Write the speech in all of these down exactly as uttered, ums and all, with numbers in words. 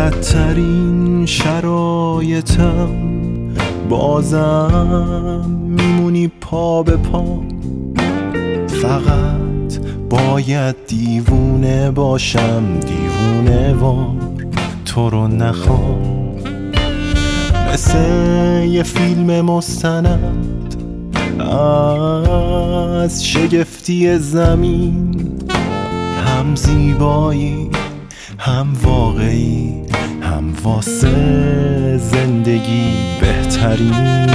بدترین شرایطم بازم میمونی پا به پا. فقط باید دیوونه باشم، دیوونه وار تو رو نخوام. مثل یه فیلم مستند از شگفتی زمین، هم زیبایی هم واقعی، هم واسه زندگی بهترین.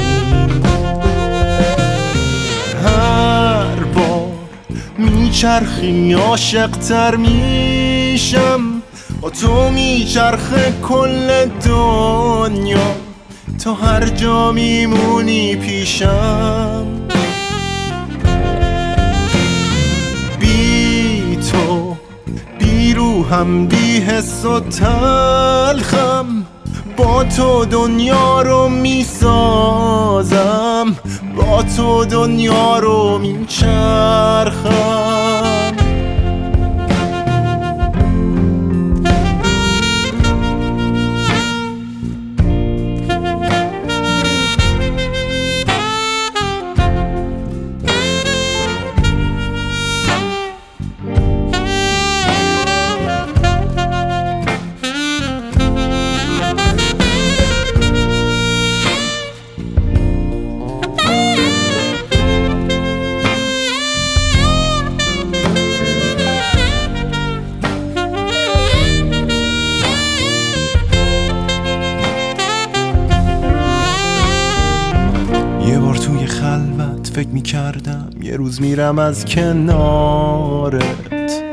هر بار میچرخی عاشق‌تر میشم، با تو میچرخه کل دنیا، تو هر جا میمونی پیشم. بی تو بی روحم، بی حس و تلخم، با تو دنیا رو میسازم، با تو دنیا رو میچرخم. یه بار توی خلوت فکر میکردم یه روز میرم از کنارت،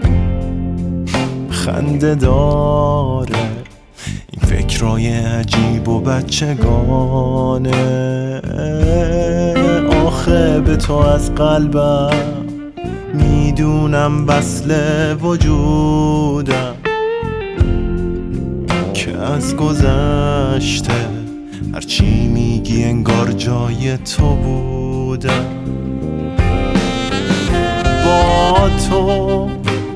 خنده داره این فکرای عجیب و بچگانه. آخه به تو از قلبم میدونم وصل وجودم، که از گذشته هرچی میگی انگار جای تو بودم. با تو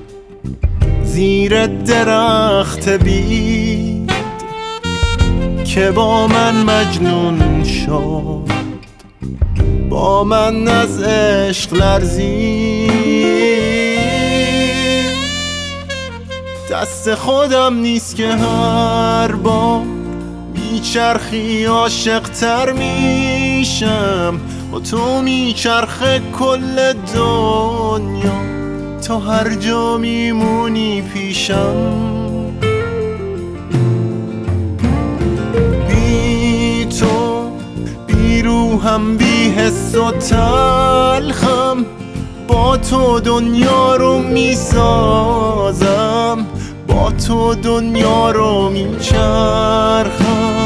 زیر درخت بید که با من مجنون شد، با من از عشق لرزید. دست خودم نیست که هر بار میچرخی عاشق‌تر میشم، با تو میچرخه کل دنیا، تو هر جا میمونی پیشم. بی تو بی روحم، بی حس و تلخم، با تو دنیا رو میسازم، با تو دنیا رو میچرخم.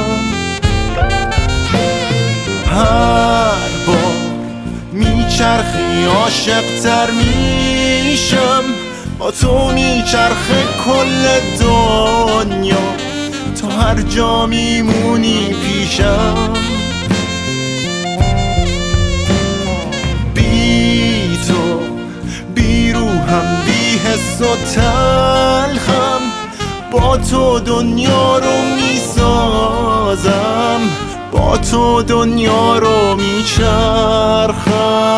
هر بار میچرخی عاشق‌تر میشم، با تو میچرخه کل دنیا، تو هر جا میمونی پیشم. بی تو بی روحم، بی حس و تلخم، با تو دنیا رو میسازم، با تو دنیا رو میچرخم.